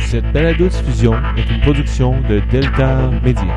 Cette balado-diffusion est une production de Delta Media.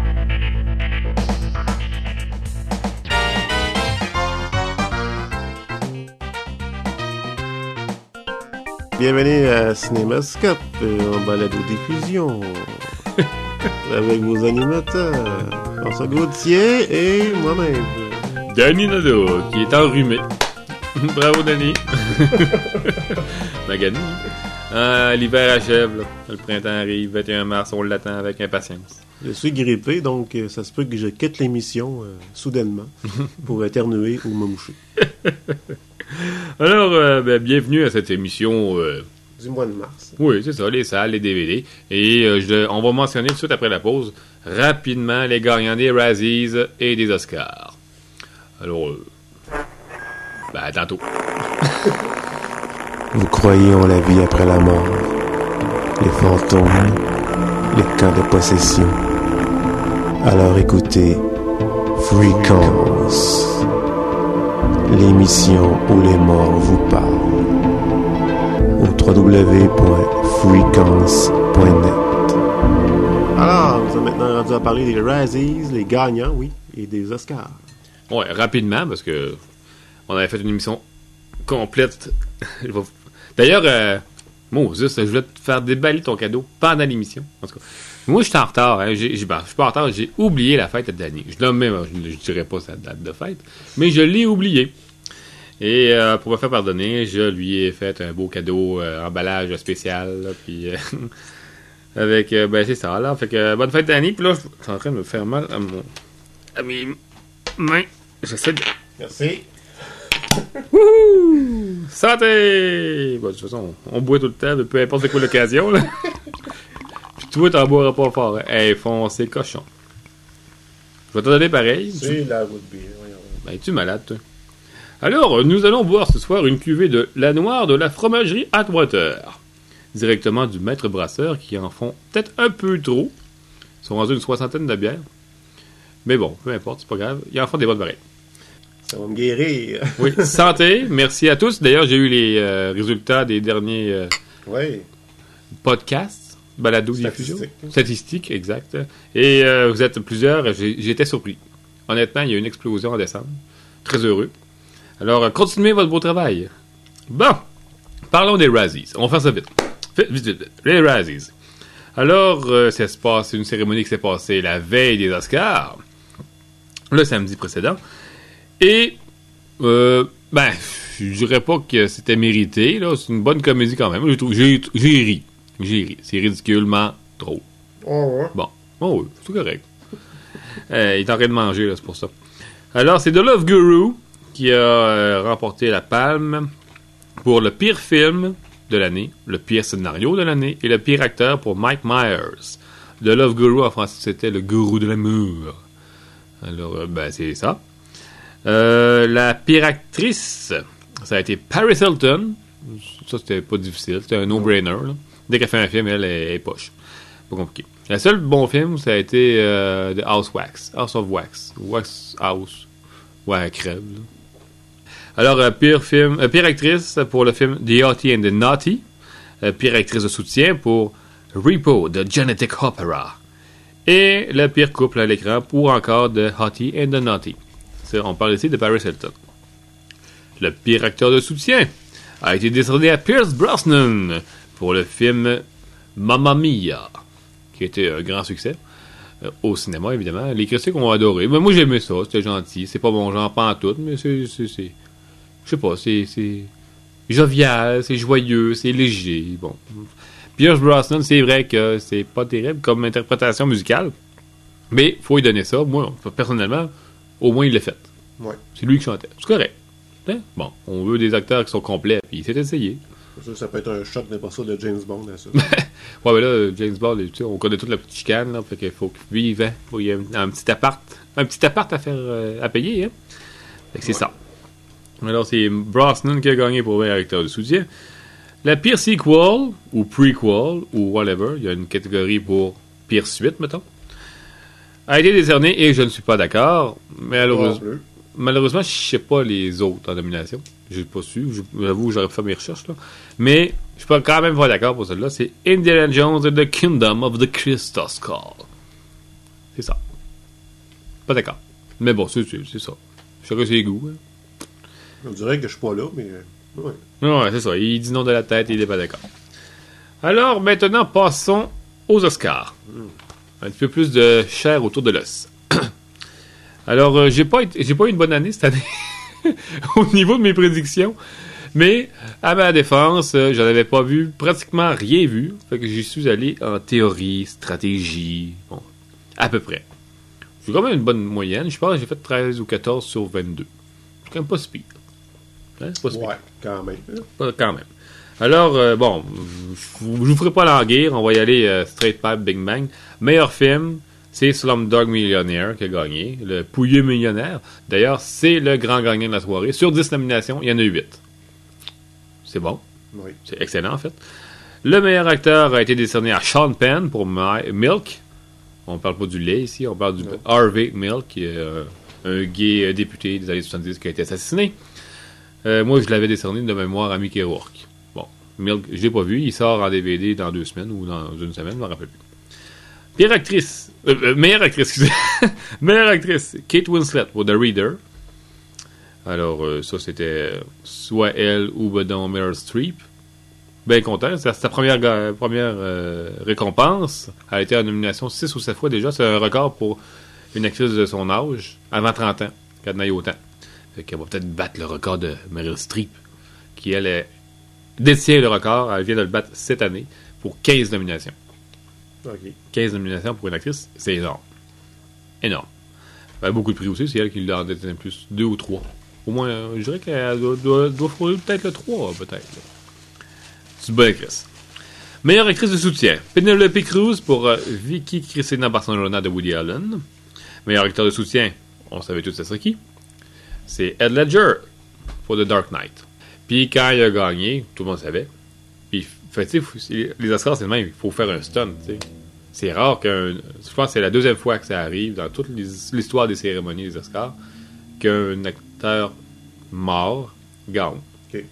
Bienvenue à Cinémascope, en balado-diffusion, avec vos animateurs, François Gauthier et moi-même. Danny Nadeau, qui est enrhumé. Bravo, Danny. Magané. L'hiver achève, là. Le printemps arrive, 21 mars, on l'attend avec impatience. Je suis grippé, donc ça se peut que je quitte l'émission soudainement pour éternuer ou me moucher. Alors, bienvenue à cette émission... Du mois de mars. Oui, c'est ça, les salles, les DVD. Et on va mentionner tout de suite après la pause, rapidement, les gagnants des Razzies et des Oscars. Alors, à tantôt. Vous croyez en la vie après la mort, les fantômes, les cas de possession. Alors écoutez Frequences, l'émission où les morts vous parlent, au www.frequences.net. Alors, nous sommes maintenant rendus à parler des Razzies, les gagnants, oui, et des Oscars. Ouais, rapidement, parce que on avait fait une émission complète. D'ailleurs, Moses, je voulais te faire déballer ton cadeau pendant l'émission. En tout cas, moi, je suis en retard. Hein. Je suis pas en retard. J'ai oublié la fête de Danny. Je ne dirais pas sa date de fête, mais je l'ai oublié. Et pour me faire pardonner, je lui ai fait un beau cadeau, emballage spécial. Là, puis avec, c'est ça. Là, fait que bonne fête, Danny. Puis là, je suis en train de me faire mal à mes mains. J'essaie de... Merci. Wouhou! Santé! Bon, de toute façon, on boit tout le temps, peu importe c'est quoi l'occasion, là. Puis toi, t'en boiras pas fort. Hein. Hey, foncé cochon. Je vais te donner pareil. C'est la root beer. Ben, es-tu malade, toi? Alors, nous allons boire ce soir une cuvée de la noire de la fromagerie Atwater. Directement du maître brasseur qui en font peut-être un peu trop. Ils sont rendus une 60aine de bières. Mais bon, peu importe, c'est pas grave. Ils en font des bonnes pareilles. Ça va me guérir. Oui, santé. Merci à tous. D'ailleurs, j'ai eu les résultats des derniers podcasts, balado-diffusion. Statistiques, exact. Et vous êtes plusieurs. J'étais surpris. Honnêtement, il y a eu une explosion en décembre. Très heureux. Alors, continuez votre beau travail. Bon, parlons des Razzies. On va faire ça vite. Vite. Les Razzies. Alors, ça se passe, c'est une cérémonie qui s'est passée la veille des Oscars, le samedi précédent. Et, je dirais pas que c'était mérité, là. C'est une bonne comédie quand même. J'ai ri. C'est ridiculement drôle. Oh, ouais. Bon. Oh oui, c'est correct. Il est en train de manger, là, c'est pour ça. Alors, c'est The Love Guru qui a remporté la palme pour le pire film de l'année, le pire scénario de l'année et le pire acteur pour Mike Myers. The Love Guru, en français, c'était le gourou de l'amour. Alors, c'est ça. La pire actrice, ça a été Paris Hilton. Ça, c'était pas difficile. C'était un no-brainer. Là. Dès qu'elle fait un film, elle est poche. Pas compliqué. Le seul bon film, ça a été The House of Wax. Wax House. Ouais, elle crève. Là. Alors, pire actrice pour le film The Hottie and the Naughty. Pire actrice de soutien pour Repo, The Genetic Opera. Et le pire couple à l'écran pour encore The Hottie and the Naughty. On parle ici de Paris Hilton. Le pire acteur de soutien a été décerné à Pierce Brosnan pour le film Mamma Mia, qui était un grand succès au cinéma, évidemment. Les critiques ont adoré. Mais moi, j'aimais ça. C'était gentil. C'est pas mon genre pantoute, mais c'est je sais pas, c'est jovial, c'est joyeux, c'est léger. Bon. Pierce Brosnan, c'est vrai que c'est pas terrible comme interprétation musicale, mais faut lui donner ça. Moi, personnellement, au moins, il l'a fait. Ouais. C'est lui qui chantait. C'est correct. Hein? Bon, on veut des acteurs qui sont complets, puis il s'est essayé. Ça peut être un choc n'importe ça de James Bond, à ça. Ouais, mais là, James Bond, on connaît toute la petite chicane, là, fait qu'il faut qu'il vive, hein. Il y a un petit appart à faire, à payer, hein. Fait que c'est ça. Alors, c'est Brosnan qui a gagné pour meilleur acteur de soutien. La pire sequel, ou prequel, ou whatever, il y a une catégorie pour pire suite, mettons, a été décerné et je ne suis pas d'accord. Malheureusement, je ne sais pas les autres en nomination. J'ai pas su. J'avoue, j'aurais fait mes recherches, là. Mais suis pas quand même pas d'accord pour celle-là. C'est Indiana Jones and the Kingdom of the Crystal Skull. C'est ça. Pas d'accord. Mais bon, c'est ça. Chacun ses goûts. Hein. On dirait que je suis pas là, mais... ouais. Ouais, c'est ça. Il dit non de la tête et il n'est pas d'accord. Alors, maintenant, passons aux Oscars. Un petit peu plus de chair autour de l'os. Alors, j'ai pas eu une bonne année cette année au niveau de mes prédictions. Mais, à ma défense, j'en avais pas vu, pratiquement rien vu. Fait que j'y suis allé en théorie, stratégie, bon, à peu près. J'ai quand même une bonne moyenne. Je pense que j'ai fait 13 ou 14 sur 22. C'est quand même pas si pire. Hein? C'est pas si pire. Ouais, quand même. Pas quand même. Alors, bon, je vous ferai pas languir. On va y aller straight pipe, Big Bang. Meilleur film, c'est Slumdog Millionaire qui a gagné. Le pouilleux millionnaire. D'ailleurs, c'est le grand gagnant de la soirée. Sur 10 nominations, il y en a 8. C'est bon. Oui. C'est excellent, en fait. Le meilleur acteur a été décerné à Sean Penn pour Milk. On parle pas du lait ici, on parle du Harvey Milk, qui est un gay député des années 70 qui a été assassiné. Moi, je l'avais décerné de mémoire à Mickey Rourke. Bon, Milk, je l'ai pas vu. Il sort en DVD dans 2 semaines ou dans une semaine, je me rappelle plus. Pire actrice. Meilleure actrice, excusez. Meilleure actrice, Kate Winslet pour The Reader. Alors, ça, c'était soit elle ou ben, Meryl Streep. Bien content. C'est sa première récompense. Elle a été en nomination 6 ou 7 fois déjà. C'est un record pour une actrice de son âge, avant 30 ans, qu'elle n'aille autant. Fait qu'elle va peut-être battre le record de Meryl Streep, qui, elle, détient le record. Elle vient de le battre cette année pour 15 nominations. OK. 15 nominations pour une actrice, c'est énorme. Énorme. Elle a beaucoup de prix aussi. C'est elle qui l'a détenu plus. 2 ou 3. Au moins, je dirais qu'elle doit frôler peut-être le 3, peut-être. C'est une bonne actrice. Meilleure actrice de soutien. Penelope Cruz pour Vicky Cristina Barcelona de Woody Allen. Meilleur acteur de soutien, on savait tous ça serait qui. C'est Heath Ledger pour The Dark Knight. Puis quand il a gagné, tout le monde savait. Puis, les Oscars, c'est le même. Il faut faire un stun, tu sais. C'est rare je pense que c'est la deuxième fois que ça arrive dans toute l'histoire des cérémonies des Oscars qu'un acteur mort gagne. OK.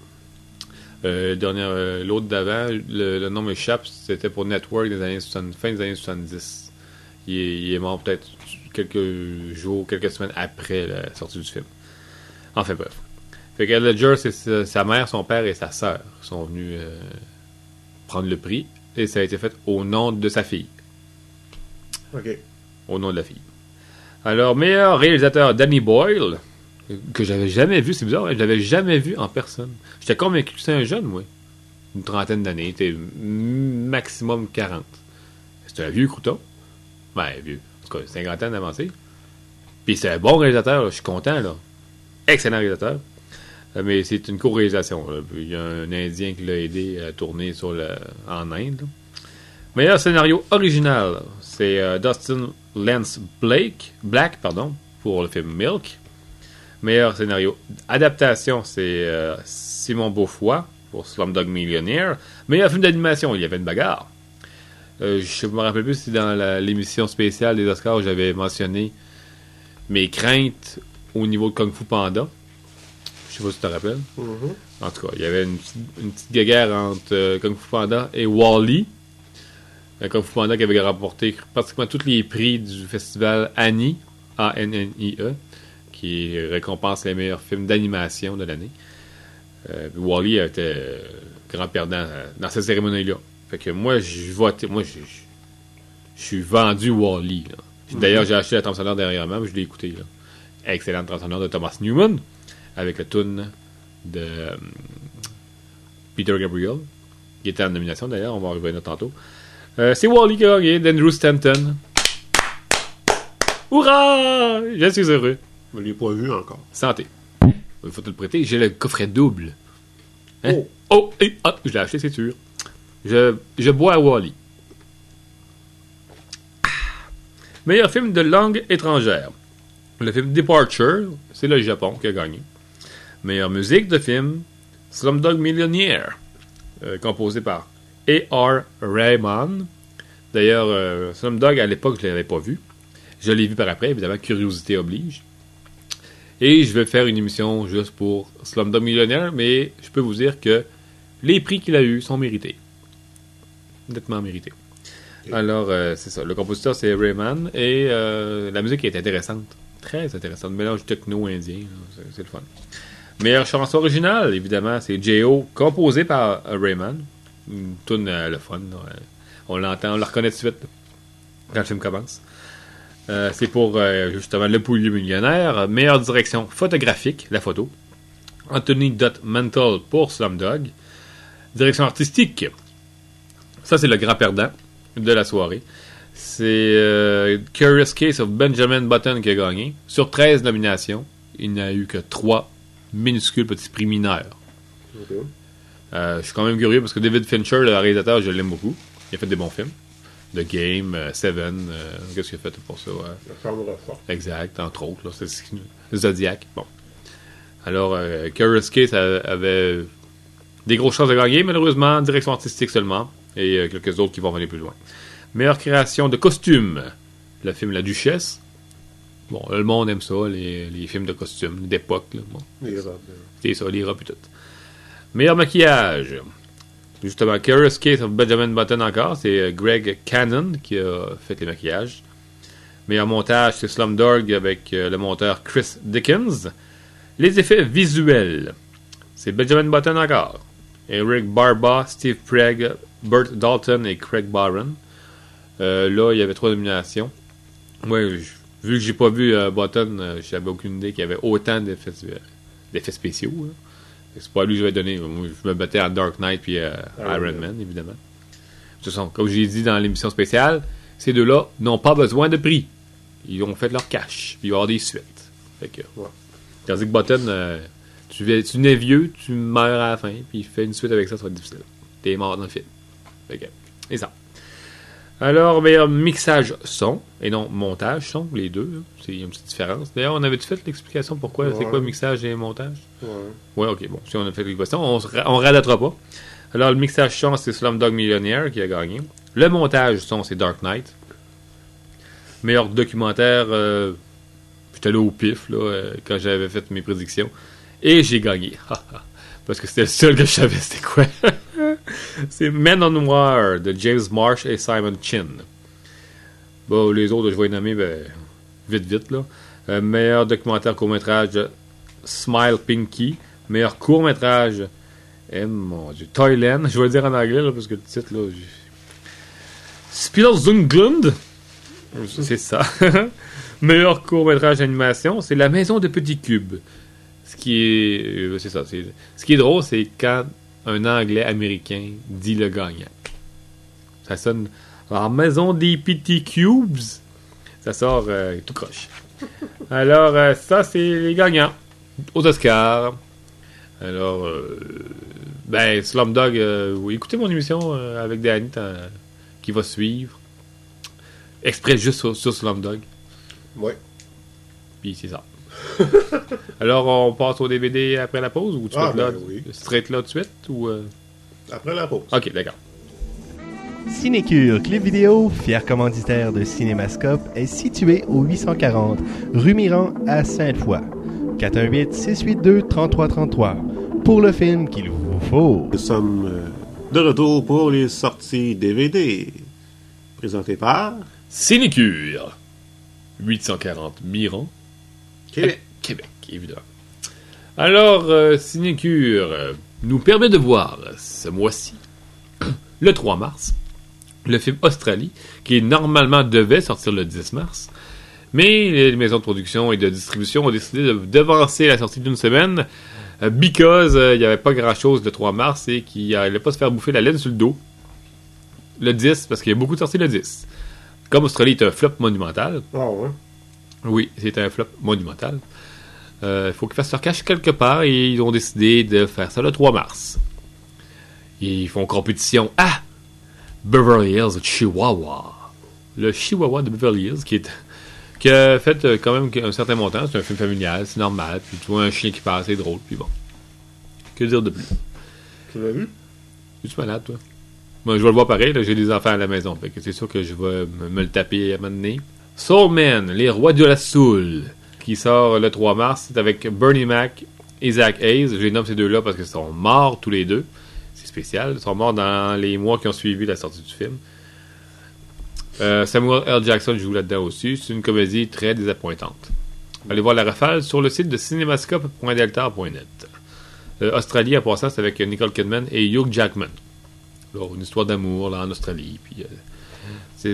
L'autre d'avant, le nom m'échappe, c'était pour Network fin des années 70. Il est mort peut-être quelques jours, quelques semaines après la sortie du film. Enfin bref. Fait que Ledger, c'est sa mère, son père et sa sœur qui sont venus prendre le prix et ça a été fait au nom de sa fille. OK. Au nom de la fille. Alors, meilleur réalisateur, Danny Boyle, que j'avais jamais vu, c'est bizarre, je l'avais jamais vu en personne. J'étais convaincu que c'était un jeune, moi. Une trentaine d'années, était maximum 40. C'était un vieux crouton. Ben, vieux. En tout cas, cinquantaine avancée. Puis c'est un bon réalisateur, là. Je suis content, là. Excellent réalisateur. Mais c'est une co-réalisation. Là. Il y a un Indien qui l'a aidé à tourner en Inde. Là. Meilleur scénario original, c'est Dustin Lance Black, pour le film Milk. Meilleur scénario adaptation, c'est Simon Beaufoy pour Slumdog Millionaire. Meilleur film d'animation, il y avait une bagarre. Je me rappelle plus si dans l'émission spéciale des Oscars, j'avais mentionné mes craintes au niveau de Kung Fu Panda. Je sais pas si tu te rappelles. Mm-hmm. En tout cas, il y avait une petite guéguerre entre Kung Fu Panda et Wall-E. Kung Fu Panda qui avait remporté pratiquement tous les prix du festival Annie, A-N-N-I-E, qui récompense les meilleurs films d'animation de l'année. Wall-E était grand perdant dans cette cérémonie-là. Fait que moi, je suis vendu Wall-E. D'ailleurs, j'ai acheté la trame sonore derrière moi, je l'ai écouté. Là. Excellente trame sonore de Thomas Newman, avec le tune de Peter Gabriel, qui était en nomination d'ailleurs, on va en revenir tantôt. C'est Wall-E qui a gagné, d'Andrew Stanton. Hurrah! Je suis heureux. Je ne l'ai pas vu encore. Santé. Il faut te le prêter. J'ai le coffret double. Hein? Je l'ai acheté, c'est sûr. Je bois à Wall-E. Meilleur film de langue étrangère. Le film Departure, c'est le Japon qui a gagné. Meilleure musique de film, Slumdog Millionaire, composé par A.R. Rahman. D'ailleurs, Slumdog, à l'époque, je ne l'avais pas vu. Je l'ai vu par après, évidemment, curiosité oblige. Et je vais faire une émission juste pour Slumdog Millionaire, mais je peux vous dire que les prix qu'il a eus sont mérités. Nettement mérités. Ok. Alors, c'est ça. Le compositeur, c'est Rayman. Et la musique est intéressante. Très intéressante. Mélange techno-indien. Là, c'est le fun. Meilleure chanson originale, évidemment, c'est J.O. composé par Rayman. Une tune le fun. Là. On l'entend, on la reconnaît tout de suite là, quand le film commence. C'est pour justement Le Pouilleux Millionnaire. Meilleure direction photographique, la photo. Anthony Dot Mantle pour Slumdog. Direction artistique. Ça, c'est le grand perdant de la soirée. C'est Curious Case of Benjamin Button qui a gagné. Sur 13 nominations, il n'y a eu que 3 minuscules petits prix mineurs. Ok. Je suis quand même curieux parce que David Fincher, le réalisateur, je l'aime beaucoup. Il a fait des bons films. The Game, Seven, qu'est-ce qu'il a fait pour ça? La chambre forte. Exact, entre autres. Là, c'est Zodiac. Bon. Alors, Curious Case avait des grosses chances de gagner, malheureusement, direction artistique seulement, et quelques autres qui vont venir plus loin. Meilleure création de costumes. Le film La Duchesse. Bon, le monde aime ça, les films de costumes, d'époque. Là. Bon. Les robes. C'est ça, les robes et tout. Meilleur maquillage. Justement, Curious Case of Benjamin Button encore. C'est Greg Cannon qui a fait les maquillages. Meilleur montage, c'est Slumdog avec le monteur Chris Dickens. Les effets visuels, c'est Benjamin Button encore. Eric Barba, Steve Pregg, Burt Dalton et Craig Barron. Là, il y avait 3 nominations. Moi, vu que j'ai pas vu Button, j'avais aucune idée qu'il y avait autant d'effets spéciaux. Là. C'est pas à lui que je vais donner. Moi, je me battais à Dark Knight puis Iron Man, évidemment. De toute façon, comme j'ai dit dans l'émission spéciale, ces deux-là n'ont pas besoin de prix. Ils ont fait leur cash. Puis il va y avoir des suites. Fait que, Ouais. tandis que Button, tu nais vieux, tu meurs à la fin, puis il fait une suite avec ça va être difficile. T'es mort dans le film. Fait que, et ça. Alors, meilleur mixage son, et non montage son, les deux. Là. Il y a une petite différence. D'ailleurs, on avait-tu fait l'explication pourquoi c'est quoi mixage et montage? Ouais. Ouais, ok, bon. Si on a fait l'explication, on radottera pas. Alors, le mixage son, c'est Slumdog Millionaire qui a gagné. Le montage son, c'est Dark Knight. Meilleur documentaire, j'étais là au pif, là, quand j'avais fait mes prédictions. Et j'ai gagné. Parce que c'était le seul que je savais, c'était quoi? C'est Men on Noir de James Marsh et Simon Chin. Bon, les autres, je vais les nommer vite, là. Meilleur documentaire court-métrage, Smile Pinky. Meilleur court-métrage, mon Dieu, Toyland. Je vais le dire en anglais, là, parce que le titre, là... Spielzunglund. C'est ça. Meilleur court-métrage d'animation, c'est La Maison de Petits Cubes. Ce qui est... c'est ça. Ce qui est drôle, c'est quand un Anglais américain dit le gagnant. Ça sonne... La Maison des Petits Cubes. Ça sort tout croche. Alors, ça, c'est les gagnants. Aux Oscars. Alors, Slumdog... écoutez mon émission avec Danny qui va suivre. Exprès juste sur Slumdog. Ouais. Puis c'est ça. Alors, on passe au DVD après la pause ou tu vas être là, oui. straight là tout de suite ou Après la pause. Ok, d'accord. Cinécure Clip Vidéo, fier commanditaire de Cinémascope, est situé au 840 rue Miran à Sainte-Foy. 418-682-3333 pour le film qu'il vous faut. Nous sommes de retour pour les sorties DVD. Présenté par Cinécure 840 Miran, Québec. Québec, évidemment. Alors, Cinécure nous permet de voir ce mois-ci, le 3 mars, le film Australie, qui normalement devait sortir le 10 mars, mais les maisons de production et de distribution ont décidé de devancer la sortie d'une semaine because il n'y avait pas grand-chose le 3 mars et qu'il n'allait pas se faire bouffer la laine sur le dos le 10, parce qu'il y a beaucoup de sorties le 10. Comme Australie est un flop monumental, Ah ouais. oui, c'est un flop monumental, il faut qu'ils fassent leur cash quelque part et ils ont décidé de faire ça le 3 mars. Ils font compétition à Beverly Hills Chihuahua. Le Chihuahua de Beverly Hills qui a fait quand même un certain montant. C'est un film familial, c'est normal. Puis tu vois un chien qui passe, c'est drôle. Puis bon. Que dire de plus? Tu l'as vu? Es-tu malade, toi? Moi, je vais le voir pareil. Là, j'ai des enfants à la maison. Fait que c'est sûr que je vais me le taper à un moment donné. Soul Man, les rois de la soul, qui sort le 3 mars. C'est avec Bernie Mac et Zach Hayes. Je les nomme ces deux-là parce qu'ils sont morts tous les deux. C'est spécial. Ils sont morts dans les mois qui ont suivi la sortie du film. Samuel L. Jackson joue là-dedans aussi. C'est une comédie très désappointante. Allez voir la rafale sur le site de cinemascope.deltar.net. Australie, en passant, c'est avec Nicole Kidman et Hugh Jackman. Alors, une histoire d'amour là, en Australie. Puis, c'est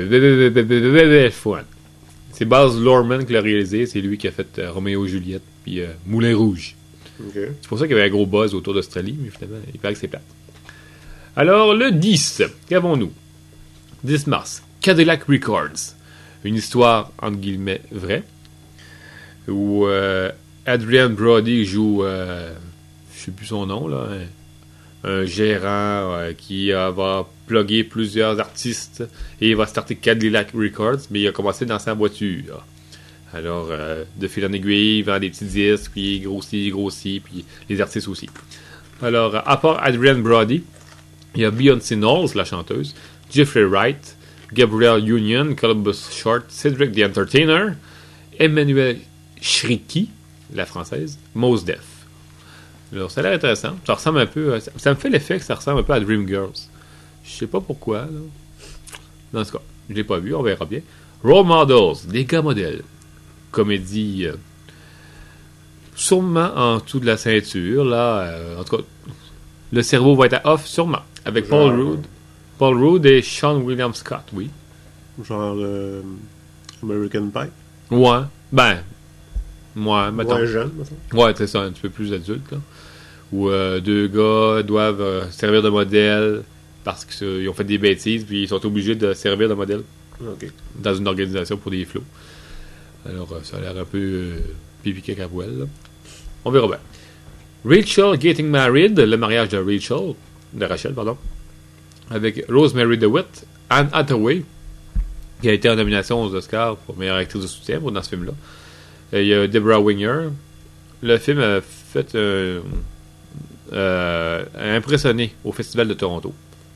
fun. C'est Baz Luhrmann qui l'a réalisé. C'est lui qui a fait Roméo et Juliette puis Moulin Rouge. Okay. C'est pour ça qu'il y avait un gros buzz autour d'Australie, mais finalement, il paraît que c'est plate. Alors, le 10, qu'avons-nous? 10 mars, Cadillac Records. Une histoire, entre guillemets, vraie, où Adrian Brody joue, je sais plus son nom, là, un gérant qui va plugger plusieurs artistes et il va starter Cadillac Records, mais il a commencé dans sa voiture. Alors, de fil en aiguille, il vend des petits disques, puis il grossit, puis les artistes aussi. Alors, à part Adrian Brody, il y a Beyoncé Knowles, la chanteuse, Jeffrey Wright, Gabrielle Union, Columbus Short, Cedric the Entertainer, Emmanuel Shriki, la française, Mos Def. Alors, ça a l'air intéressant. Ça ressemble un peu... Ça me fait l'effet que ça ressemble un peu à Dreamgirls. Je sais pas pourquoi, là. Dans ce cas, je l'ai pas vu, on verra bien. Role Models, des gars modèles. Comédie sûrement en dessous de la ceinture, là. En tout cas, le cerveau va être à off, sûrement. Avec Paul Rudd et Sean William Scott, oui. Genre American Pie. Ouais, mettons. Moins jeune, mettons. Ouais, c'est ça, un petit peu plus adulte, là. Où deux gars doivent servir de modèle parce qu'ils ont fait des bêtises, puis ils sont obligés de servir de modèle dans une organisation pour des flots. Alors, ça a l'air un peu pipi caca à poêle, là. On verra bien. Rachel Getting Married, le mariage de Rachel, avec Rosemary DeWitt, Anne Hathaway, qui a été en nomination aux Oscars pour meilleure actrice de soutien dans ce film-là. Il y a Deborah Winger. Le film a fait impressionné au Festival de Toronto.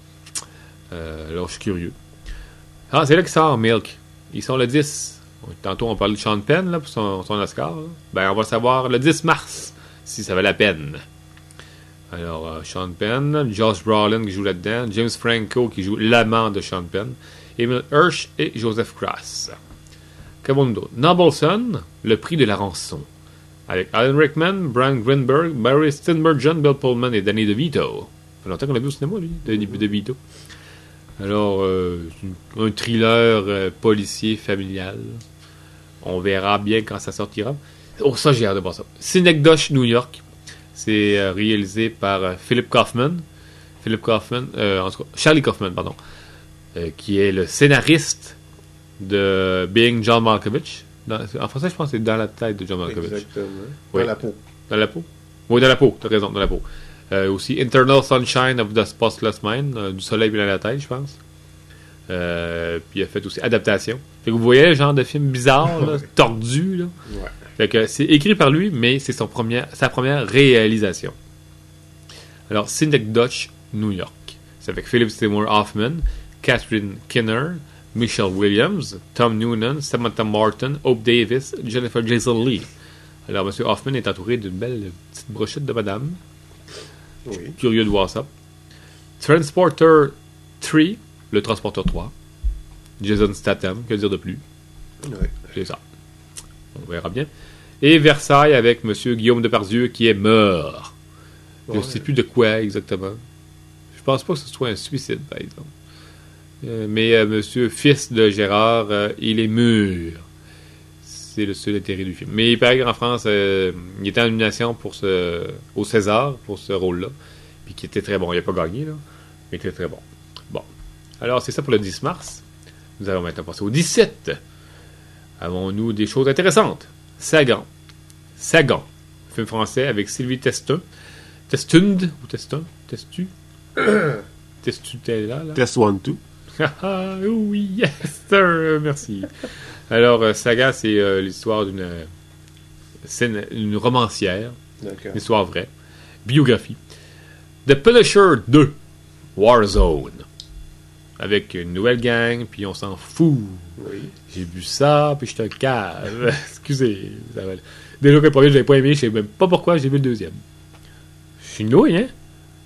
Alors, je suis curieux. Ah, c'est là qu'il sort Milk. Ils sont le 10. Tantôt, on parlait de Sean Penn là, pour son Oscar. Là. Ben, on va savoir le 10 mars si ça valait la peine. Alors, Sean Penn, Josh Brolin qui joue là-dedans, James Franco qui joue l'amant de Sean Penn, Emil Hirsch et Joseph Cross. Qu'avons-nous d'autre? Noble Son, le prix de la rançon. Avec Alan Rickman, Brian Greenberg, Barry Steenburgen, Bill Pullman et Danny DeVito. Ça fait longtemps qu'on l'a vu au cinéma, lui, Danny DeVito. Alors, un thriller policier familial. On verra bien quand ça sortira. Oh, ça, j'ai hâte de voir ça. Synecdoche, New York. C'est réalisé par Philip Kaufman. Charlie Kaufman, pardon. Qui est le scénariste de Being John Malkovich. En français, je pense que c'est Dans la tête de John Malkovich. Exactement. Oui. Dans la peau. Dans la peau? Oui, dans la peau. T'as raison, dans la peau. Aussi Internal Sunshine of the Spotless Mind, du soleil dans la tête, je pense. Puis il a fait aussi Adaptation. Fait que vous voyez le genre de film bizarre, là, tordu, là. Ouais. Fait que c'est écrit par lui, mais c'est sa première réalisation. Alors, Synecdoche, New York. C'est avec Philip Seymour Hoffman, Catherine Keener, Michelle Williams, Tom Noonan, Samantha Morton, Hope Davis, Jennifer Jason Leigh. Alors, M. Hoffman est entouré d'une belle petite brochette de madame. Oui. Je suis curieux de voir ça. Transporter 3, le Transporteur 3. Jason Statham, que dire de plus? Ouais. C'est ça. On verra bien. Et Versailles avec M. Guillaume Depardieu qui est mort. Je ne sais plus de quoi exactement. Je pense pas que ce soit un suicide, par exemple. Mais M. Fils de Gérard, il est mûr. C'est le seul intérêt du film. Mais il paraît qu'en France, il était en nomination au César pour ce rôle-là. Puis qui était très bon. Il n'a pas gagné, là. Mais il était très bon. Bon. Alors, c'est ça pour le 10 mars. Nous allons maintenant passer au 17. Avons-nous des choses intéressantes? Sagan. Film français avec Sylvie Testud ou Testin? Testu? Testutella, là? Test 1, 2. Oui, yes, sir! Merci. Alors, Saga, c'est l'histoire d'une romancière. D'accord. Une histoire vraie. Biographie. The Punisher 2. Warzone. Avec une nouvelle gang, puis on s'en fout. Oui. J'ai vu ça, puis je te cave. Excusez. Ça va... Déjà que le premier, je l'avais pas aimé, je sais même pas pourquoi j'ai vu le deuxième. Je suis nouille, hein?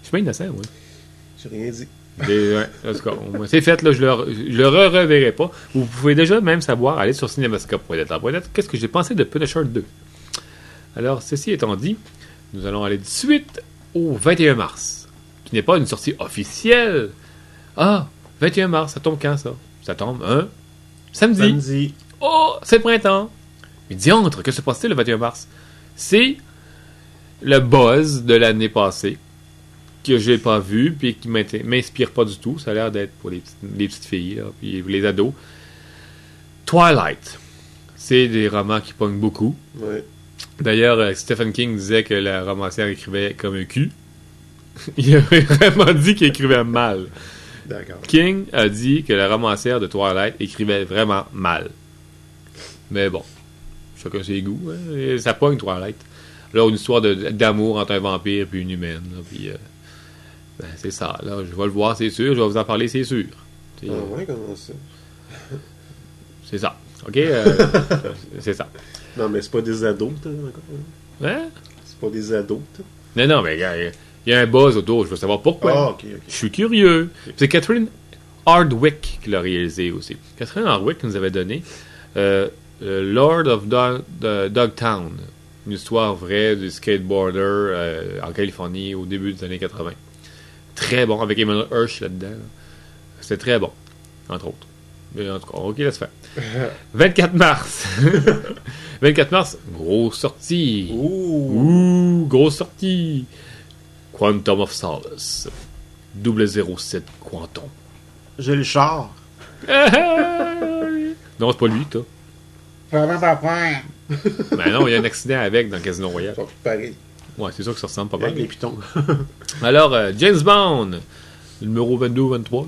Je suis pas innocent, oui. J'ai rien dit. Ouais, en tout cas, au moins, c'est fait, là, je le reverrai pas. Vous pouvez déjà même savoir, aller sur cinémascope.net, qu'est-ce que j'ai pensé de Punisher 2. Alors, ceci étant dit, nous allons aller de suite au 21 mars, qui n'est pas une sortie officielle. Ah, 21 mars, ça tombe quand, ça? Ça tombe un samedi. Samedi. Oh, c'est le printemps. Mais diantre, que se passe-t-il le 21 mars? C'est le buzz de l'année passée, que j'ai pas vu, puis qui m'inspire pas du tout. Ça a l'air d'être pour les petites filles, là, puis les ados. Twilight. C'est des romans qui pognent beaucoup. Ouais. D'ailleurs, Stephen King disait que la romancière écrivait comme un cul. Il avait vraiment dit qu'il écrivait mal. D'accord. King a dit que la romancière de Twilight écrivait vraiment mal. Mais bon, chacun ses goûts. Hein, et ça pogne Twilight. Alors, une histoire d'amour entre un vampire et une humaine. Là, puis, ben, c'est ça. Là, je vais le voir, c'est sûr. Je vais vous en parler, c'est sûr. Ah ouais, comment ça? C'est ça. OK? C'est ça. Non, mais c'est pas des ados, t'as, encore. Hein? C'est pas des ados, t'as. Non, mais il y a un buzz autour. Je veux savoir pourquoi. Ah, ok. Je suis curieux. C'est Catherine Hardwicke qui l'a réalisé aussi. Catherine Hardwicke nous avait donné Lord of Dogtown, une histoire vraie du skateboarder en Californie au début des années 80. Très bon, avec Emmanuel Hirsch là-dedans. Là. C'était très bon, entre autres. Mais en tout cas, ok, laisse faire. 24 mars. 24 mars, grosse sortie. Ouh, grosse sortie. Quantum of Solace. 007 Quantum. J'ai le char. Non, c'est pas lui, toi. Ben non, il y a un accident avec dans Casino Royale. Donc, pareil. Ouais, c'est sûr que ça ressemble pas Avec mal. les pitons. Alors, James Bond, le numéro 22 ou 23.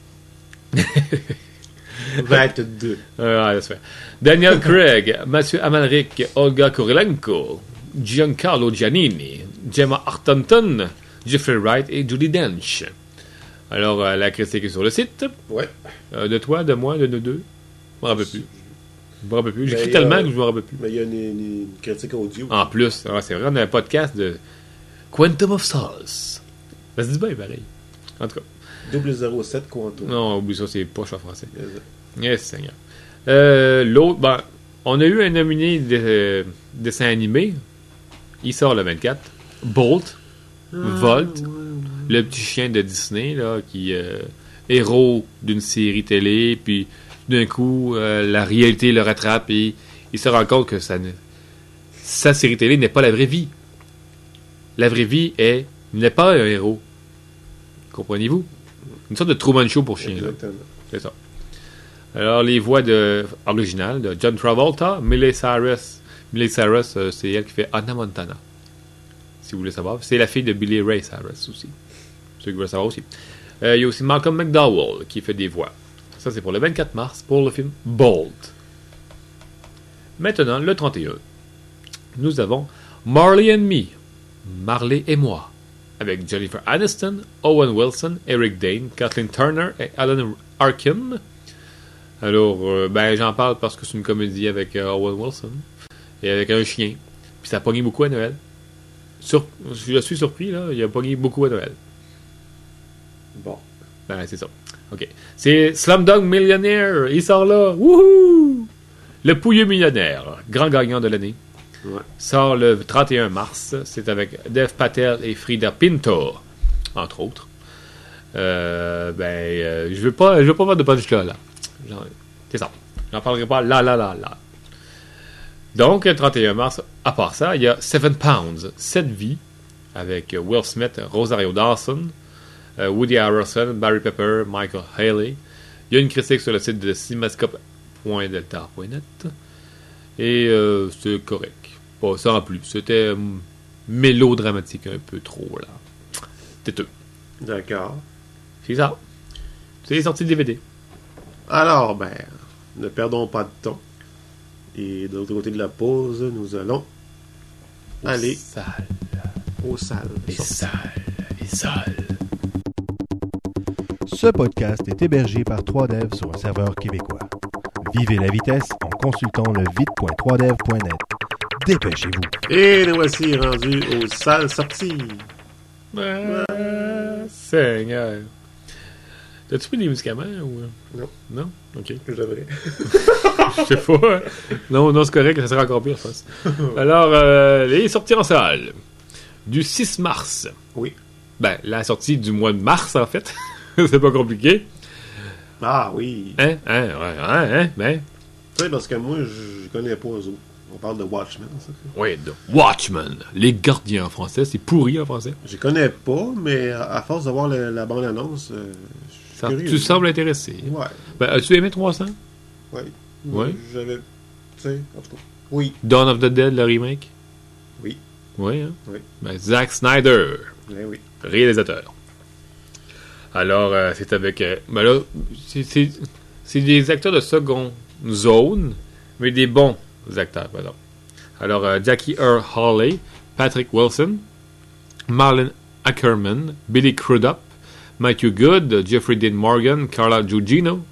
22. Laisse faire. Daniel Craig, Mathieu Amalric, Olga Kurylenko, Giancarlo Giannini, Gemma Arterton, Jeffrey Wright et Judi Dench. Alors, la critique est sur le site. Ouais. De toi, de moi, de nous deux. Je me rappelle plus. J'écris Mais, tellement que je me rappelle plus. Mais il y a une critique audio. En plus, c'est vrai, on a un podcast de Quantum of Solace. Ça se dit bien pareil. En tout cas. 007 Quantum. Non, oublie ça, c'est poche en français. Yes. Yes, Seigneur. L'autre, ben, on a eu un nominé de dessin animé. Il sort le 24. Bolt. Volt. Le petit chien de Disney, là, qui héros d'une série télé, puis d'un coup, la réalité le rattrape et il se rend compte que sa série télé n'est pas la vraie vie. La vraie vie n'est pas un héros. Comprenez-vous? Une sorte de Truman Show pour chien. Exactement. C'est ça. Alors, les voix originales de John Travolta, Miley Cyrus. Miley Cyrus, c'est elle qui fait Hannah Montana. Si vous voulez savoir. C'est la fille de Billy Ray Cyrus aussi. Ceux qui veulent savoir aussi. Il y a aussi Malcolm McDowell qui fait des voix. Ça, c'est pour le 24 mars, pour le film Bolt. Maintenant, le 31, nous avons Marley and Me, Marley et moi, avec Jennifer Aniston, Owen Wilson, Eric Dane, Kathleen Turner et Alan Arkin. Alors, j'en parle parce que c'est une comédie avec Owen Wilson et avec un chien. Puis ça a pogné beaucoup à Noël. Je suis surpris, là, il a pogné beaucoup à Noël. Bon. Ben, c'est ça. OK. C'est Slumdog Millionaire. Il sort là. Wouhou! Le Pouilleux Millionnaire, grand gagnant de l'année. Ouais. Sort le 31 mars. C'est avec Dev Patel et Frida Pinto, entre autres. Je veux pas faire de punch là. C'est ça. J'en parlerai pas là. Donc, le 31 mars, à part ça, il y a 7 Pounds, 7 vies, avec Will Smith, Rosario Dawson, Woody Harrelson, Barry Pepper, Michael Haley. Il y a une critique sur le site de cinémascope.delta.net. Et c'est correct. Pas ça en plus. C'était mélodramatique un peu trop, là. Têteux. D'accord. C'est ça. C'est les sorties de DVD. Alors, ne perdons pas de temps. Et de l'autre côté de la pause, nous allons aller aux salles. Ce podcast est hébergé par 3Dev sur un serveur québécois. Vivez la vitesse en consultant le vite.3dev.net. Dépêchez-vous. Et nous voici rendus aux salles sorties. Seigneur. T'as-tu pris des médicaments ou... Non. Non? OK. Je devrais. Je sais pas. Hein. Non, c'est correct, ça sera encore pire, je pense. Alors, les sorties en salle. Du 6 mars. Oui. Ben, la sortie du mois de mars, en fait. C'est pas compliqué. Ah oui. Ben. Tu sais, parce que moi, je connais pas eux autres. On parle de Watchmen, ça. Oui, de Watchmen. Les gardiens en français. C'est pourri en français. Je connais pas, mais à force de voir la bande-annonce, je suis curieux. Tu sembles intéressé. Ouais. Ben, as-tu aimé 300? Ouais. Ouais. J'avais... Tu sais, en tout cas. Oui. Dawn of the Dead, le remake? Oui. Oui, hein? Oui. Ben, Zack Snyder, Oui. réalisateur. Alors, c'est avec... ben là, c'est des acteurs de seconde zone, mais des bons acteurs, pardon. Alors, Jackie Earle Haley, Patrick Wilson, Marlon Ackerman, Billy Crudup, Matthew Good, Jeffrey Dean Morgan, Carla Gugino,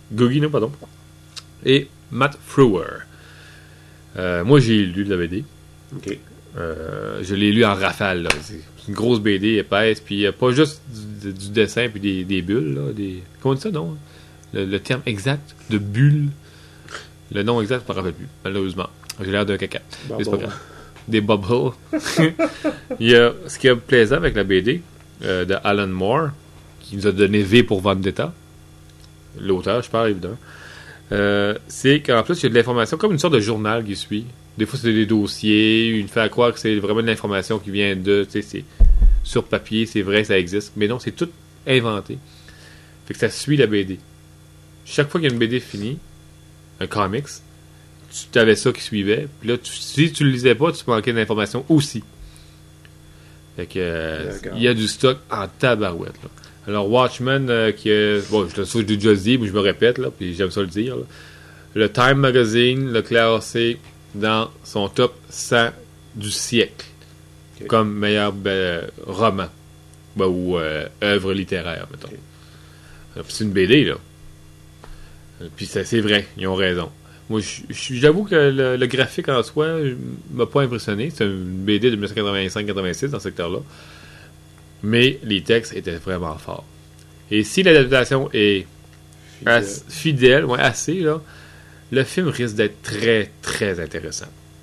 et Matt Frewer. Moi, j'ai lu la BD. OK. Je l'ai lu en rafale. Là. C'est une grosse BD épaisse, puis pas juste du dessin puis des bulles. Là, comment on dit ça, non? Le terme exact de bulle. Le nom exact, je ne me rappelle plus, malheureusement. J'ai l'air d'un caca. Mais c'est pas grave. Des bubbles. Ce qui est plaisant avec la BD de Alan Moore, qui nous a donné V pour Vendetta, l'auteur, je parle évidemment, c'est qu'en plus, il y a de l'information, comme une sorte de journal qui suit. Des fois, c'est des dossiers, il fait à croire que c'est vraiment de l'information qui vient de, tu sais, c'est sur papier, c'est vrai, ça existe. Mais non, c'est tout inventé. Fait que ça suit la BD. Chaque fois qu'il y a une BD finie, un comics, tu avais ça qui suivait. Puis là, si tu le lisais pas, tu manquais d'informations aussi. Fait que il y a du stock en tabarouette. Là. Alors, Watchmen, bon, je l'ai déjà dit, mais je me répète, là, puis j'aime ça le dire. Là. Le Time Magazine l'a classé dans son top 100 du siècle. Okay. Comme meilleur roman. Ou œuvre littéraire, mettons. Okay. Puis c'est une BD, là. Puis c'est vrai, ils ont raison. Moi, j'avoue que le graphique en soi m'a pas impressionné. C'est une BD de 1985-86 dans ce secteur-là. Mais les textes étaient vraiment forts. Et si l'adaptation est fidèle, assez, là, le film risque d'être très, très intéressant.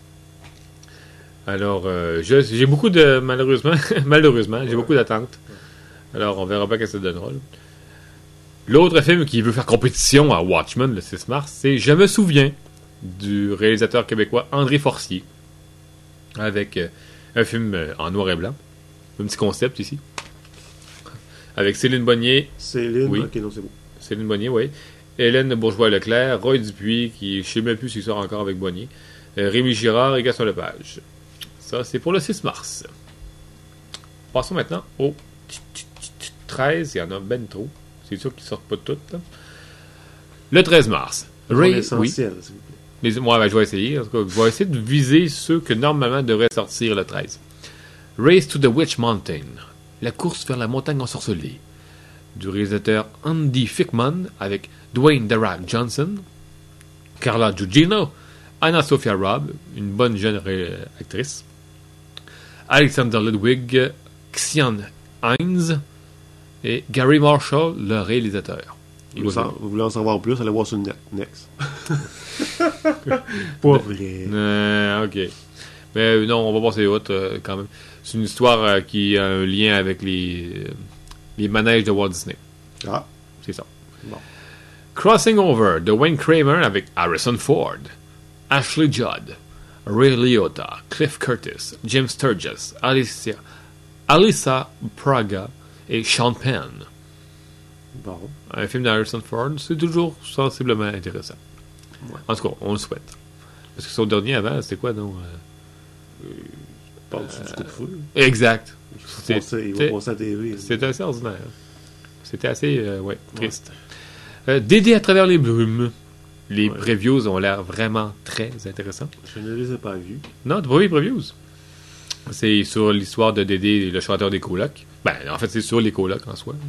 Alors, j'ai beaucoup de... Malheureusement, j'ai beaucoup d'attentes. Alors, on verra pas qu'est-ce que ça donnera. Là. L'autre film qui veut faire compétition à Watchmen le 6 mars, c'est Je me souviens du réalisateur québécois André Forcier. Avec un film en noir et blanc. Un petit concept ici. Avec Céline Bonnier. Oui. Ok, non, c'est bon. Céline Bonnier, oui. Hélène Bourgeois-Leclerc, Roy Dupuis, qui je sais même plus s'il sort encore avec Bonnier. Rémi Girard et Gaston Lepage. Ça, c'est pour le 6 mars. Passons maintenant au 13. Il y en a ben trop. C'est sûr qu'ils ne sortent pas toutes. Là. Le 13 mars. L'essentiel, s'il vous plaît. Moi, je vais essayer. En tout cas, je vais essayer de viser ceux que normalement devraient sortir le 13. Race to the Witch Mountain. La course vers la montagne ensorcelée. Du réalisateur Andy Fickman avec Dwayne The Rock Johnson, Carla Gugino, Anna Sophia Robb, une bonne jeune actrice, Alexander Ludwig, Xian Hines et Gary Marshall, le réalisateur. Vous voulez en savoir plus, allez voir sur Next. Pas vrai. OK. Mais non, on va passer autre quand même. C'est une histoire qui a un lien avec les manèges de Walt Disney. Ah. C'est ça. Bon. Crossing Over de Wayne Kramer avec Harrison Ford, Ashley Judd, Ray Liotta, Cliff Curtis, Jim Sturgis, Alyssa Praga et Sean Penn. Bon. Un film d'Harrison Ford, c'est toujours sensiblement intéressant. Ouais. En tout cas, on le souhaite. Parce que son dernier avant, c'était quoi, non? Parle du coup de feu. Exact. Il va passer à la TV. C'était assez ordinaire. C'était assez, triste. Dédé à travers les brumes. Les previews ont l'air vraiment très intéressants. Je ne les ai pas vus. Non, tu n'as pas vu les previews? C'est sur l'histoire de Dédé, le chanteur des colocs. Ben, en fait, c'est sur les colocs en soi.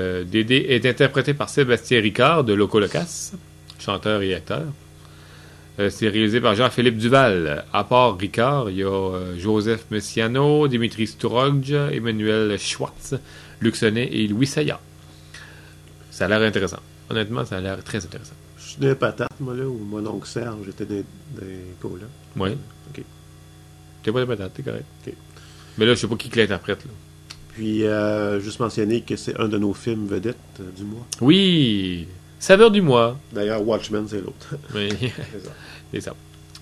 Dédé est interprété par Sébastien Ricard de Loco Locas, chanteur et acteur. C'est réalisé par Jean-Philippe Duval. À part Ricard, il y a Joseph Messiano, Dimitri Sturridge, Emmanuel Schwartz, Luc Sonnet et Louis Sayat. Ça a l'air intéressant. Honnêtement, ça a l'air très intéressant. Je suis dans les patates, moi, là, où mon oncle Serge était dans les cols, là. Oui. OK. T'es pas de patate, t'es correct. OK. Mais là, je sais pas qui l'interprète, là. Puis, juste mentionner que c'est un de nos films vedettes du mois. Oui! Saveur du mois. D'ailleurs, Watchmen, c'est l'autre. Oui. C'est ça. C'est ça.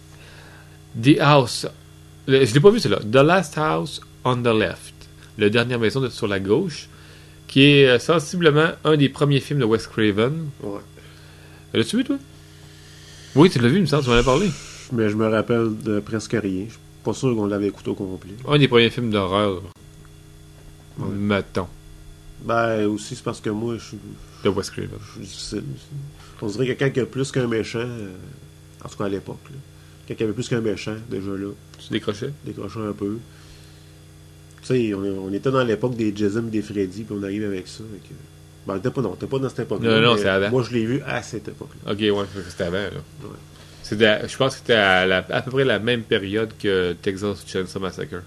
The House. Je l'ai pas vu, celui-là. The Last House on the Left. Le dernière maison sur la gauche. Qui est sensiblement un des premiers films de Wes Craven. Ouais. L'as-tu vu, toi? Oui, tu l'as vu, il me semble, tu m'en as parlé. Mais je me rappelle de presque rien. Je suis pas sûr qu'on l'avait écouté au complet. Un des premiers films d'horreur. Ouais. Mettons. Ben, aussi, c'est parce que moi, je suis De Wes Craven. difficile. On dirait quelqu'un qui a plus qu'un méchant, en tout cas à l'époque, là. Quelqu'un qui avait plus qu'un méchant, déjà là, Tu décrochais? décrochait un peu. Tu sais, on était dans l'époque des Jason et des Freddy, puis on arrive avec ça. Avec, ben, t'es pas dans cette époque-là. Non, mais c'est avant. Moi, je l'ai vu à cette époque-là. Ok, ouais, c'était avant, là. Ouais. Je pense que c'était à peu près la même période que Texas Chainsaw Massacre.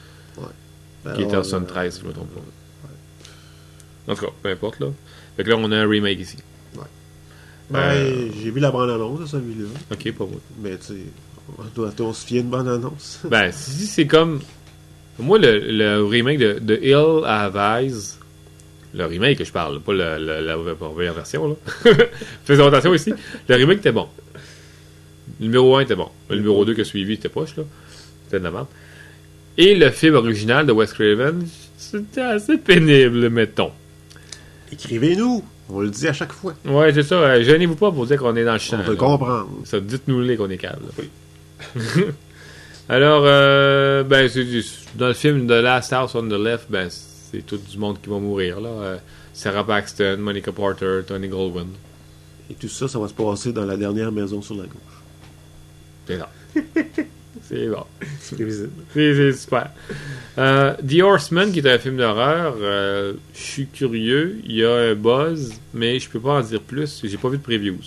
Qui était en 73, si je ne me trompe pas. En tout cas, peu importe, là. Fait que là, on a un remake ici. Ben, j'ai vu la bande-annonce de celui-là. Ok, pas moi. Mais tu sais, on se fiait une bande-annonce. Ben, si c'est comme... Moi, le remake de Hill à Vice, le remake que je parle, pas la première version, là. Faisons attention ici. Le remake était bon. Le numéro 1 était bon. Le numéro 2 qui a suivi était poche, là. C'était de la merde. Et le film original de Wes Craven, c'était assez pénible, mettons. Écrivez-nous! On le dit à chaque fois. Ouais, c'est ça. Gênez-vous pas pour dire qu'on est dans le champ. On peut là. comprendre. Ça, dites-nous-les qu'on est calme. Oui. Alors, ben, dans le film The Last House on the Left, ben, c'est tout du monde qui va mourir, là. Sarah Paxton, Monica Porter, Tony Goldwyn. Et tout ça, ça va se passer dans la dernière maison sur la gauche. C'est ça. C'est bon. C'est prévisible. C'est super. The Horseman, qui est un film d'horreur, je suis curieux. Il y a un buzz, mais je peux pas en dire plus. J'ai pas vu de previews.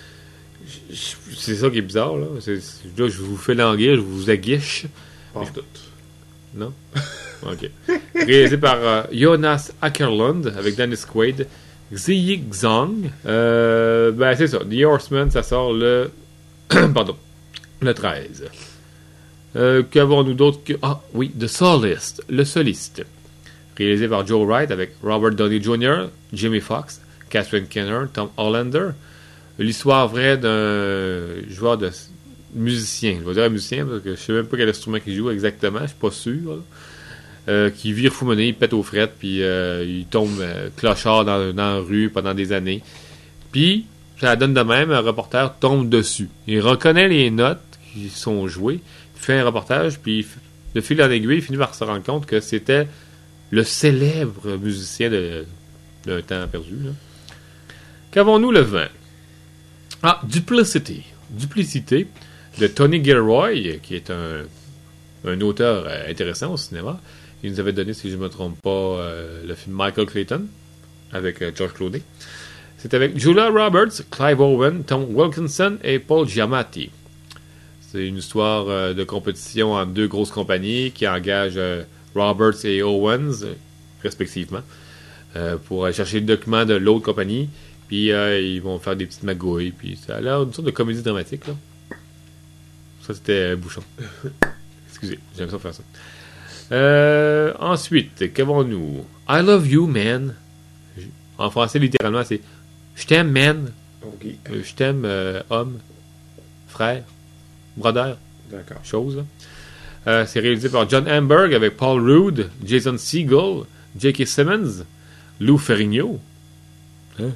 C'est ça qui est bizarre, là. Là, je vous fais languir, je vous aguiche. Pas tout. Non? OK. Réalisé par Jonas Ackerlund, avec Dennis Quaid, Ziyi Zhang. Ben, c'est ça. The Horseman, ça sort le... Pardon. Le 13. Qu'avons-nous d'autre que... Ah, oui, The Solist, le soliste. Réalisé par Joe Wright avec Robert Downey Jr., Jimmy Fox, Catherine Keener, Tom Hollander. L'histoire vraie d'un joueur de musicien. Je vais dire un musicien parce que je sais même pas quel instrument il joue exactement, je suis pas sûr. Qui vire fou monnaie, il pète aux frettes, puis il tombe clochard dans la rue pendant des années. Puis, ça donne de même, un reporter tombe dessus. Il reconnaît les notes qui sont jouées, fait un reportage, puis de fil en aiguille, il finit par se rendre compte que c'était le célèbre musicien d'un temps perdu. Là. Qu'avons-nous le 20? Ah, Duplicité de Tony Gilroy, qui est un auteur intéressant au cinéma. Il nous avait donné, si je ne me trompe pas, le film Michael Clayton avec George Clooney. C'est avec Julia Roberts, Clive Owen, Tom Wilkinson et Paul Giamatti. C'est une histoire de compétition entre deux grosses compagnies qui engagent Roberts et Owens, respectivement, pour aller chercher le document de l'autre compagnie. Puis ils vont faire des petites magouilles. Puis ça a l'air d'une sorte de comédie dramatique, là. Ça, c'était Bouchon. Excusez, j'aime ça faire ça. Ensuite, qu'avons-nous? I love you, man. En français, littéralement, c'est je t'aime, man. Okay. Je t'aime, homme, frère, brother. D'accord. Chose, là. C'est réalisé par John Hamburg avec Paul Rudd, Jason Segel, J.K. Simmons, Lou Ferrigno. Hein?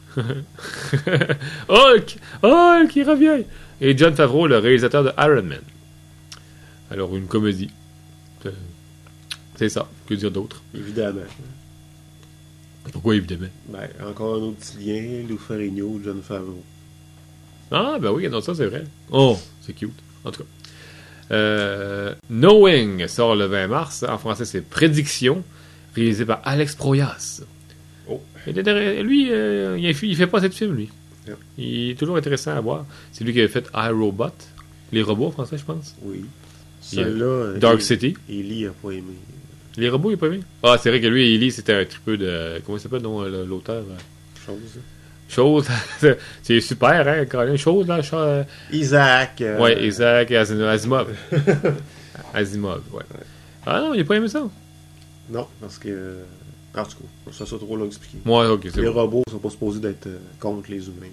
Hulk, il revient. Et Jon Favreau, le réalisateur de Iron Man. Alors, une comédie. C'est ça. Que dire d'autre? Évidemment. Pourquoi évidemment? Ben, encore un autre petit lien, Lou Ferrigno, Jon Favreau. Ah, ben oui, non, ça c'est vrai. Oh, c'est cute. En tout cas. Knowing sort le 20 mars. En français, c'est Prédiction, réalisé par Alex Proyas. Oh. Et lui, il fait pas cette film, lui. Yep. Il est toujours intéressant à voir. C'est lui qui avait fait iRobot. Les robots en français, je pense. Oui. Il y a Celui-là, Dark City. Ellie a pas aimé. Les robots, il a pas aimé. Ah, c'est vrai que lui, Ellie, c'était un tripeux de... Comment il s'appelle, non, l'auteur? Chose. Chose. C'est super, hein, Colin. Chose, là. Isaac. Ouais, Isaac Asimov. Asimov, ouais. Ah non, il a pas aimé ça. Non, parce que... En tout cas, ça c'est trop long à expliquer. Ouais, ok, c'est Les bon. robots sont pas supposés d'être contre les humains.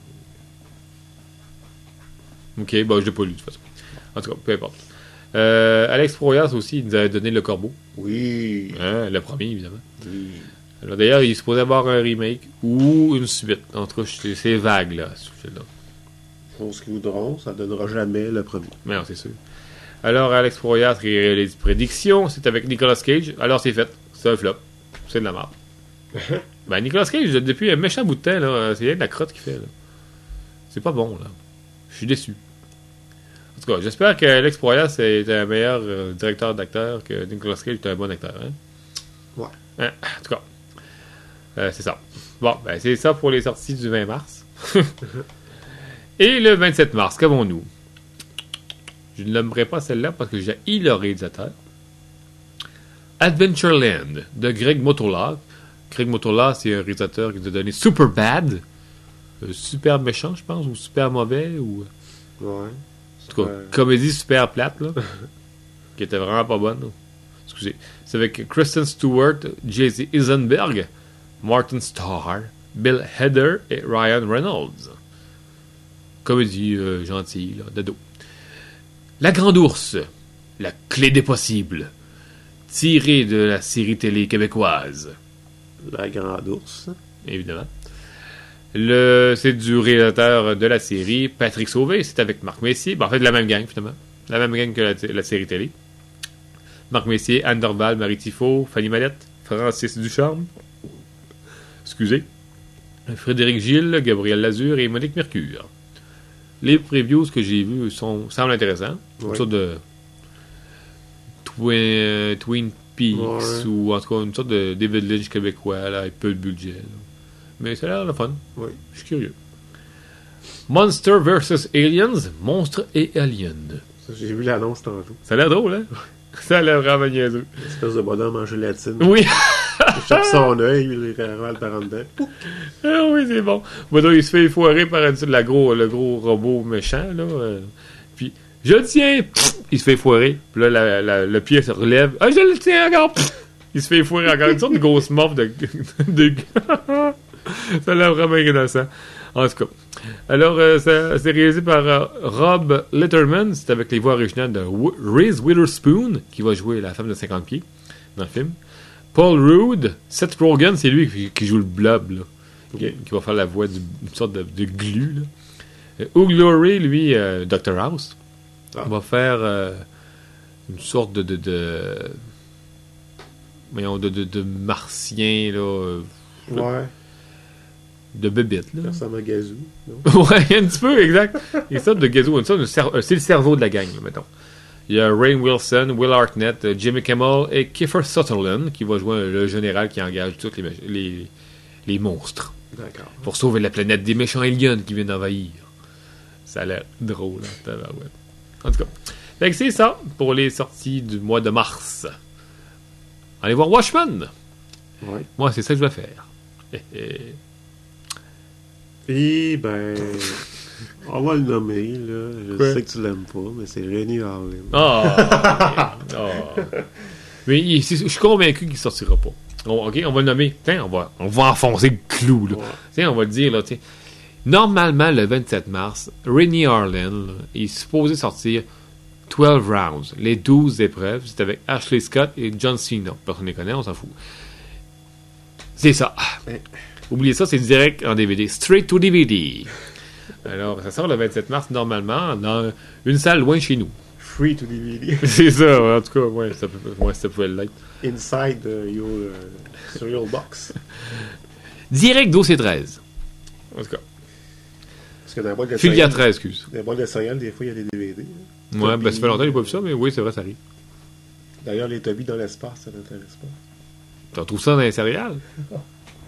Ok, bah, je l'ai pas lu, de toute façon. En tout cas, peu importe. Alex Proyas aussi, il nous avait donné Le Corbeau. Oui. Hein, le premier, évidemment. Oui. Alors, d'ailleurs, il est supposé avoir un remake ou une suite. En tout cas, c'est vague, là, ce sujet-là. Pour ce qu'ils voudront, ça donnera jamais le premier. Mais non, c'est sûr. Alors, Alex Proyas réalise prédictions. C'est avec Nicolas Cage. Alors, c'est fait. C'est un flop. C'est de la merde. Ben, Nicolas Cage, depuis un méchant bout de temps, là, c'est rien de la crotte qu'il fait, là. C'est pas bon, là. Je suis déçu. En tout cas, j'espère que Alex Proyas est un meilleur directeur d'acteur que Nicolas Cage est un bon acteur. Hein? Ouais. Hein? En tout cas, c'est ça. Bon, ben c'est ça pour les sorties du 20 mars. Et le 27 mars, qu'avons-nous? Je ne l'aimerais pas celle-là parce que j'ai le réalisateur. Adventureland de Greg Mottola. Greg Mottola, c'est un réalisateur qui nous a donné Super Bad. Super méchant, je pense, ou super mauvais, ou... Ouais. En tout cas, comédie super plate, là. Qui était vraiment pas bonne. Là. Excusez. C'est avec Kristen Stewart, Jesse Eisenberg, Martin Starr, Bill Hader et Ryan Reynolds. Comédie gentille, là, d'ado. La Grande Ourse, la clé des possibles. Tirée de la série télé québécoise. La Grande Ourse. Évidemment. C'est du réalisateur de la série, Patrick Sauvé. C'est avec Marc Messier. Ben, en fait, la même gang, finalement. La même gang que la série télé. Marc Messier, Anne Dorval, Marie Tifo, Fanny Mallette, Francis Ducharme. Excusez. Frédéric Gilles, Gabriel Lazur et Monique Mercure. Les previews que j'ai vus semblent intéressants. Une sorte de Twin Peaks ou en tout cas une sorte de David Lynch québécois là, avec peu de budget. Là. Mais ça a l'air le fun. Oui. Je suis curieux. Monster vs. Aliens, Monstres et Aliens. Ça, j'ai vu l'annonce tantôt. Ça a l'air drôle, hein? Ça a l'air vraiment niaiseux. Une espèce de bonhomme en gélatine. Oui! Il chope son œil, il ravale par en dedans. Ah oui, c'est bon. Bon, il se fait foirer par le gros robot méchant, là. Puis, je le tiens! Il se fait foirer. Puis là, le pied se relève. Ah, je le tiens encore! Il se fait foirer encore. Une sorte de grosse morphe de... Ça a l'air vraiment innocent. En tout cas. Alors, c'est réalisé par Rob Letterman. C'est avec les voix originales de Reese Witherspoon, qui va jouer la femme de 50 pieds dans le film. Paul Rudd, Seth Rogen, c'est lui qui joue le blob, là. Qui va faire la voix d'une sorte de glu, là. Hugh Laurie, lui, Dr. House, va faire une sorte de martien, là. Ouais. De bébête, là. Ça ressemble à Gazoo. Ouais, un petit peu, exact. Il y a une sorte de Gazoo, c'est le cerveau de la gang, là, mettons. Il y a Rainn Wilson, Will Arnett, Jimmy Kimmel et Kiefer Sutherland qui va jouer le général qui engage tous les monstres. D'accord. Pour sauver la planète des méchants aliens qui viennent d'envahir. Ça a l'air drôle, hein, en tout cas. Fait que c'est ça pour les sorties du mois de mars. Allez voir Watchmen. Ouais. Moi, c'est ça que je vais faire. Et ben, on va le nommer, là. Je Quoi? sais que tu l'aimes pas, mais c'est Rennie Harlin. Mais je suis convaincu qu'il sortira pas. Ok, on va le nommer. Tiens, on va enfoncer le clou, là. Ouais. Tiens, on va le dire, là, tiens. Normalement, le 27 mars, Rennie Harlin là, est supposé sortir 12 rounds, les 12 épreuves. C'est avec Ashley Scott et John Cena. Personne ne les connaît, on s'en fout. C'est ça. Oubliez ça, c'est direct en DVD. Straight to DVD. Alors, ça sort le 27 mars, normalement, dans une salle loin de chez nous. Free to DVD. C'est ça, en tout cas, ouais, ça pouvait l'être. Inside your cereal box. Direct dossier 13. En tout cas. Parce que dans la boîte de Filière céréales, 13, excuse. dans la boîte de céréales, des fois, il y a des DVD. Ouais, ben ça fait longtemps que j'ai pas vu ça, mais oui, c'est vrai, ça arrive. D'ailleurs, les Toby dans l'espace, ça n'intéresse pas. T'en trouves ça dans les céréales?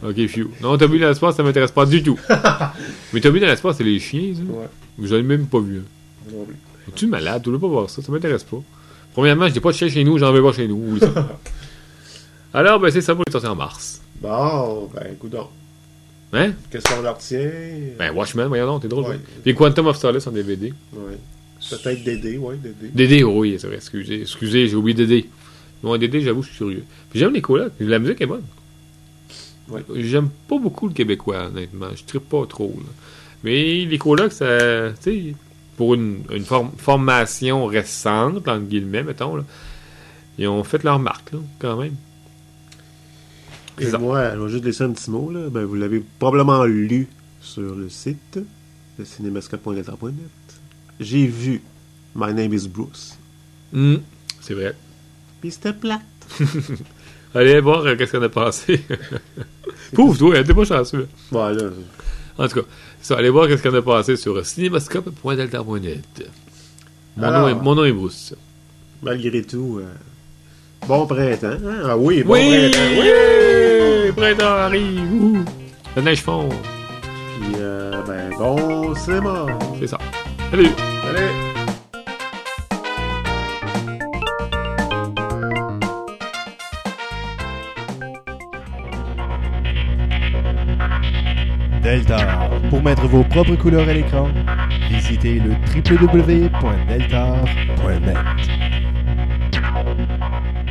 Ok, fiu. Non, Tommy dans l'espace, ça m'intéresse pas du tout. Mais Tommy dans l'espace, c'est les chiens, ça. Ouais. J'en ai même pas vu. Non plus. Es-tu malade? Tu veux pas voir ça? Ça m'intéresse pas. Premièrement, je n'ai pas de chien chez nous, j'en veux pas chez nous. Oublie ça. Alors, ben, c'est ça pour les sorties en mars. Bon, ben, coudonc. Hein? Qu'est-ce qu'on leur retient? Ben, Watchmen, voyons donc, t'es drôle. Ouais. Puis Quantum of Solace en DVD. Ouais. Peut-être Dédé, ouais, Dédé. Dédé, oui, c'est vrai, excusez, j'ai oublié Dédé. Bon, Dédé, j'avoue, je suis curieux. Puis j'aime les colocs, la musique est bonne. Ouais. J'aime pas beaucoup le québécois, honnêtement. Je trippe pas trop, là. Mais les colocs, ça, tu sais, pour une formation récente, entre guillemets, mettons, là, ils ont fait leur marque, là, quand même. Et C'est ça. moi, je vais juste laisser un petit mot, là. Ben, vous l'avez probablement lu sur le site, le cinémascope.net. J'ai vu My Name is Bruce. C'est vrai. Pis c'était plate. Allez voir qu'est-ce qu'on a passé. Pauvre toi, t'es pas chanceux. Voilà. En tout cas, ça, allez voir qu'est-ce qu'on a passé sur cinémascope.delta.net. Mon nom est Bruce. Malgré tout, bon printemps. Hein? Ah oui, bon Oui! printemps. Oui! Printemps arrive! Ouh. La neige fond. Puis, ben, bon cinéma. C'est ça. Salut! Allez! Deltar. Pour mettre vos propres couleurs à l'écran, visitez le www.deltar.net.